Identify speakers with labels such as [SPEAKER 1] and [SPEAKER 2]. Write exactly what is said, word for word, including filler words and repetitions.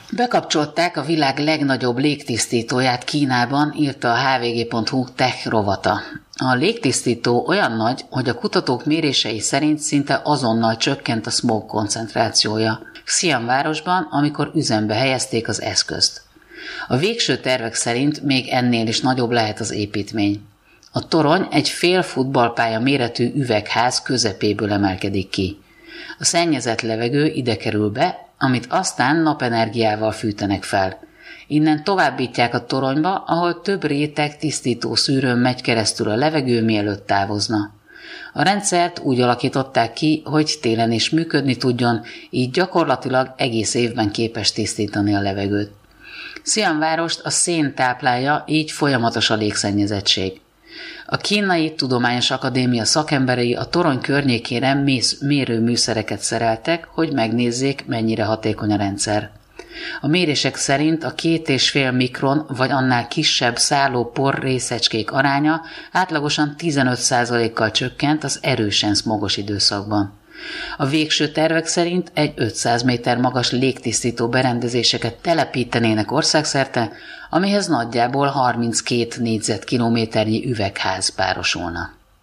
[SPEAKER 1] Bekapcsolták a világ legnagyobb légtisztítóját Kínában, írta a há vé gé pont hú tech rovata. A légtisztító olyan nagy, hogy a kutatók mérései szerint szinte azonnal csökkent a smog koncentrációja Xi'an városban, amikor üzembe helyezték az eszközt. A végső tervek szerint még ennél is nagyobb lehet az építmény. A torony egy fél futballpálya méretű üvegház közepéből emelkedik ki. A szennyezett levegő ide kerül be, amit aztán napenergiával fűtenek fel. Innen továbbítják a toronyba, ahol több réteg tisztító szűrőn megy keresztül a levegő, mielőtt távozna. A rendszert úgy alakították ki, hogy télen is működni tudjon, így gyakorlatilag egész évben képes tisztítani a levegőt. Xi'an várost a szén táplálja, így folyamatos a légszennyezettség. A Kínai Tudományos Akadémia szakemberei a torony környékére mész mérőműszereket szereltek, hogy megnézzék, mennyire hatékony a rendszer. A mérések szerint a két és fél mikron vagy annál kisebb szálló por részecskék aránya átlagosan tizenöt százalékkal csökkent az erősen szmogos időszakban. A végső tervek szerint egy ötszáz méter magas légtisztító berendezéseket telepítenének országszerte, amihez nagyjából harminckét négyzetkilométernyi üvegház párosulna.